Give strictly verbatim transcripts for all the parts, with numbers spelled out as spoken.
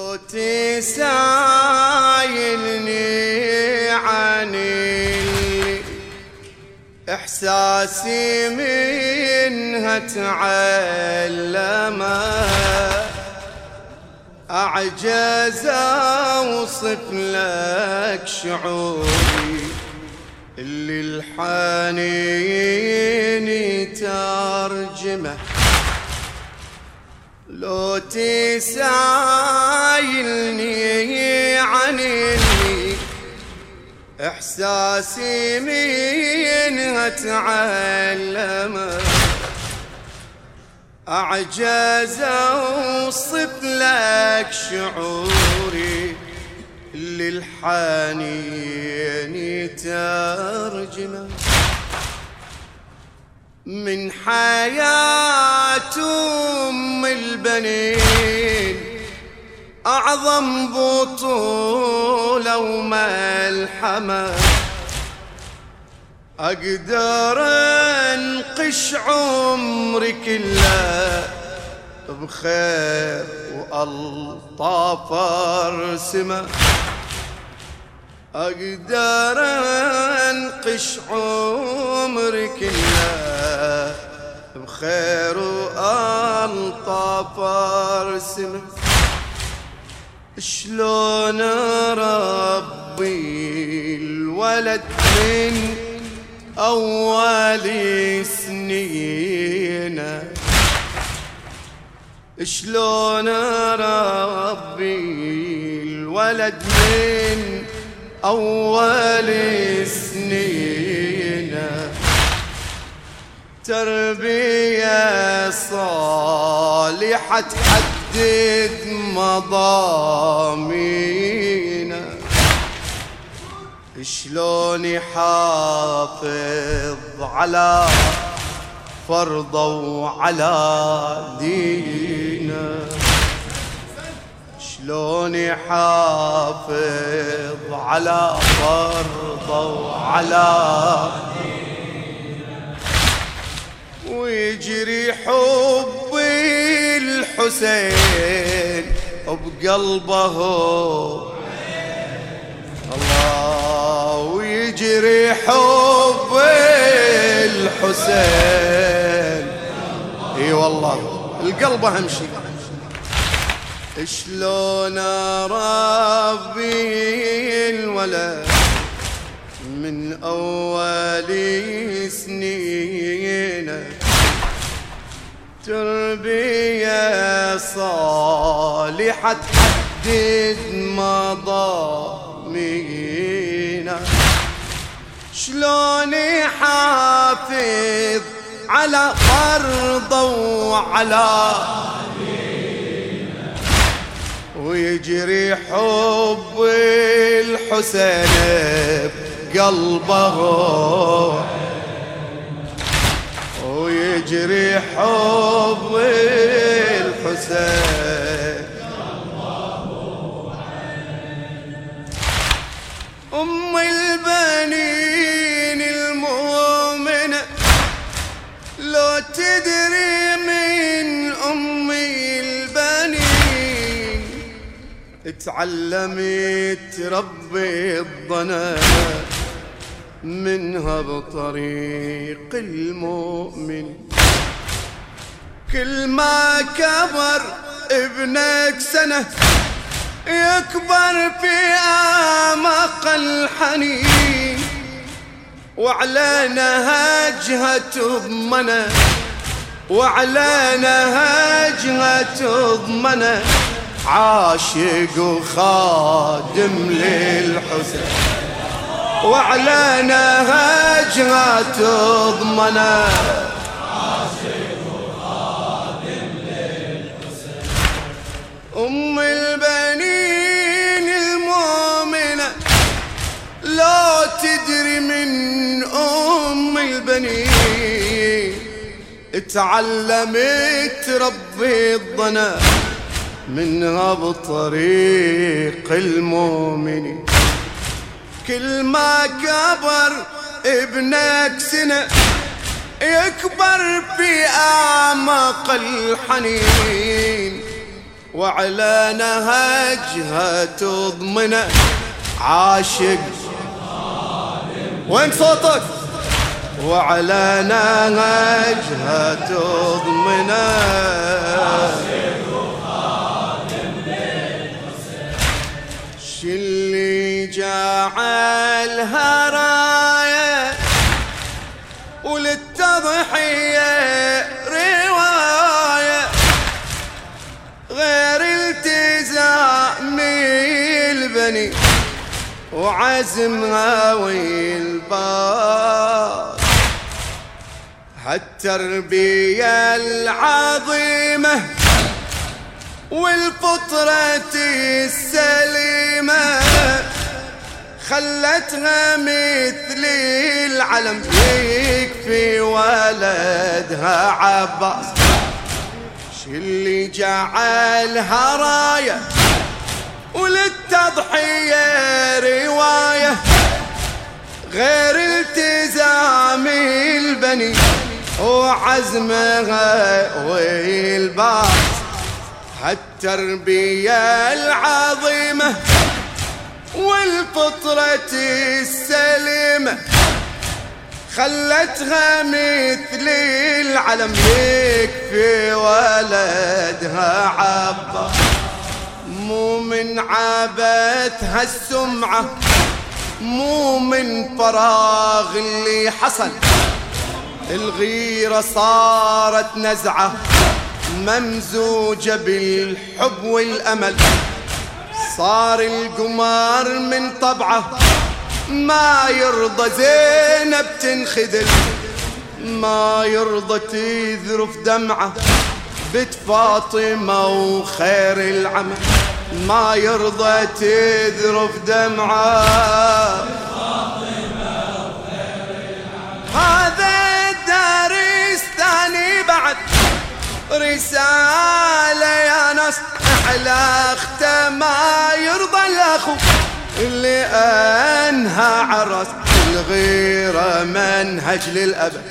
لو تسايلني عن اللي إحساسي منها تعلمه، أعجز أوصف لك شعوري اللي الحنين ترجمه. لو تسايلني عن اللي إحساسي منها تعلمه، أعجز أوصف لك شعوري اللي الحنين ترجمه. من حياة أم البنين أعظم بطولة وملحمة، أقدر أنقش عمري كله بخير وألطاف أرسمه، أقدر أنقش عمري كله بخير وألطاف أرسمه. شلون ربي الولد من أول سنينه، شلون ربي الولد من أول سنينه، تربية صالحة تحدد مضامينه. شلون يحافظ على فرضه وعلى دينه، شلون يحافظ على فرضه وعلى دينه، ويجري حب الحسين بقلبه الله، ويجري حب الحسين اي والله القلب اهم شيء. شلون ربي الولد من اول سنينه، تربية صالحة تحدد مضامينه. شلون يحافظ على فرضه وعلى دينه، ويجري حب الحسين بقلبه، ويجري حب الحسين. أم البنين المؤمنة لو تدري من أمي البنين، تعلمت ربي الضنا منها بطريق المؤمن. كل ما كبر ابنك سنة يكبر في أعماق الحنين، وعلى نهجها تضمنه، وعلى نهجها تضمنه، عاشق وخادم للحسين، وعلى نهجها تضمنه، عاشق وخادم للحسين. أم البنين المؤمنة لو تدري من أم البنين، تعلمت ربي الضنا منها بطريق المؤمنين. كل ما كبر ابنك سنة يكبر في أعماق الحنين، وعلى نهجها تضمن عاشق. وين صوتك؟ وعلى نهجها تضمن شي اللي جعلها راية وللتضحية رواية غير التزام البني وعزمها والباس. هالتربية العظيمة والفطرة السليمة خلتها مثل العلم يكفي ولدها عباس. شي اللي جعلها راية وللتضحية رواية غير التزام البني وعزمها والباس. هالتربية العظيمة والفطرة السليمة خلتها مثل العلم يكفي ولدها عباس. مو من عبثها السمعة مو من فراغ اللي حصل الغيرة صارت نزعة ممزوجة بالحب والأمل. صار القمر من طبعه ما يرضى زينب تنخذل ما يرضى تذرف دمعه بنت فاطمة وخير العمل ما يرضى تذرف دمعه. هذا الدرس ثاني بعد رسالة يا ناس على اخته ما يرضى الاخو اللي انهى عرس الغيرة منهج للأبد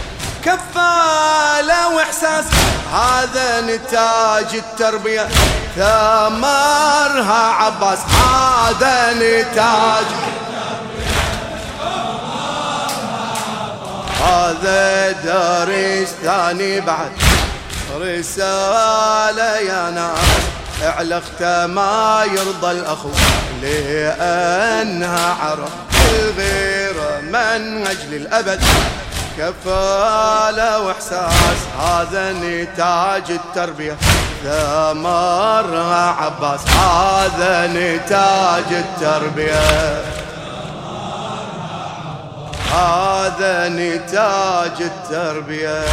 كفالة واحساس. هذا نتاج التربية ثمرها عباس. هذا نتاج هذا درس ثاني بعد رسالة يا ناس على اخته ما يرضى الاخو لأنها عرف الغيرة منهج للأبد كفالة واحساس. هذا نتاج التربية ثمرها عباس. هذا نتاج التربية هذا نتاج التربية.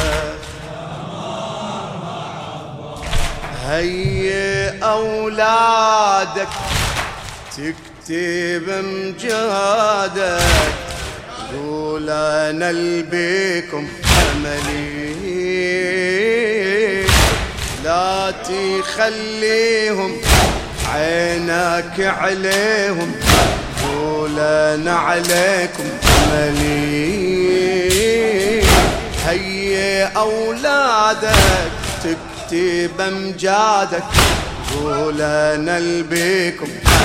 هيا أولادك تكتب امجادك قول أنا لبيكم أملي لا تخليهم عينك عليهم قول أنا عليكم أملي. هيا أولادك تكتب امجادك قول انا لبيكم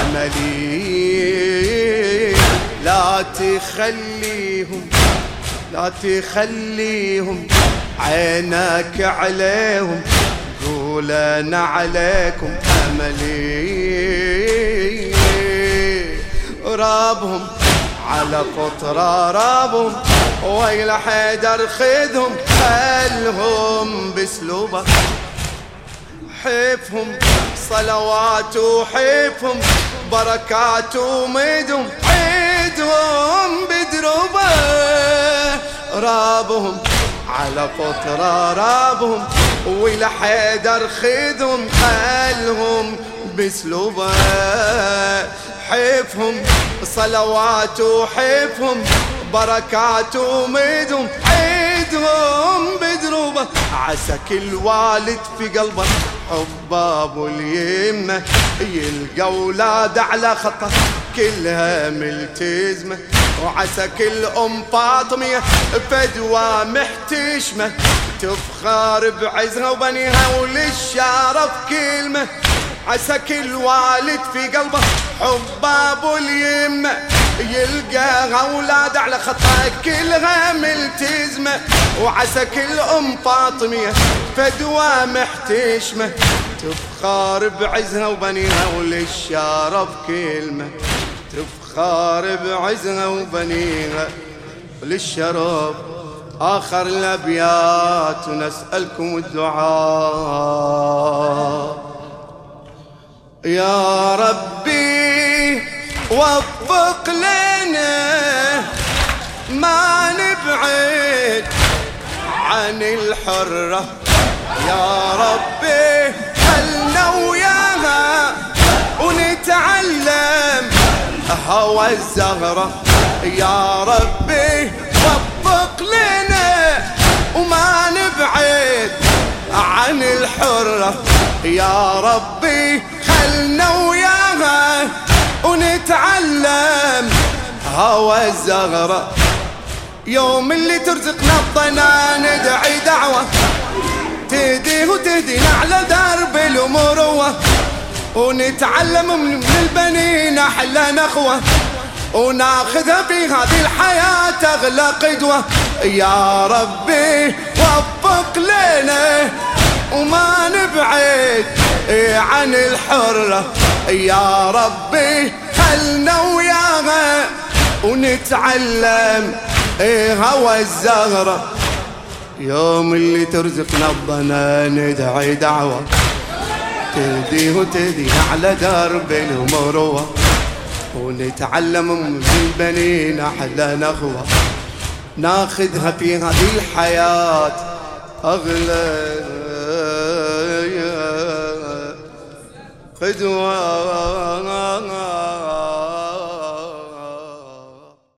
املي لا تخليهم لا تخليهم عينك عليهم قول انا عليكم املي. رابهم على فطرة رابهم ويل حيدر خذهم خلهم باسلوبه حيفهم صلوات وحيفهم بركات ومدهم عيدهم بدروبه. رابهم على فطرة رابهم ويل حيدر خذهم خلهم باسلوبه حيفهم صلوات وحيفهم بركات ومدهم عيدهم بدروبه. عسى كل والد في قلبه حب ابو اليمه يلقى اولاد على خطه كلها ملتزمه. وعسى كل ام فاطمه فدوى محتشمه تفخر بعزها وبنيها وللشرف كلمه عسى كل والد في قلبه حب ابو اليمه، يلقى اولاد على خطا كلها ملتزمه، وعسى كل ام فاطميه فدوى محتشمه، تفخر بعزها وبنيها وللشرف كلمه، تفخر بعزها وبنيها وللشرف. آخر الأبيات نسألكم الدعاء. يا ربي وفق لنا ما نبعد عن الحرة، يا ربي خلنا وياها ونتعلم هوى الزهرة، يا ربي وفق لنا وما نبعد عن الحرة، يا ربي خلنا وياها ونتعلم هوى الزهرة. يوم اللي ترزقنا الضنا ندعي دعوة تهديه وتهدينا على درب المروة، ونتعلم من البنين أحلى نخوة، وناخذها في هذه الحياة أغلى قدوة، يا ربي وفق لنا وما نبعد عن الحرة، يا ربي خلنا وياها ونتعلم هوى الزهرة. يوم اللي ترزقنا الضنا ندعي دعوة تهديه وتهدينا على درب المروة، ونتعلم من البنين أحلى نخوة، ناخذها في هذه الحياة أغلى قدوة.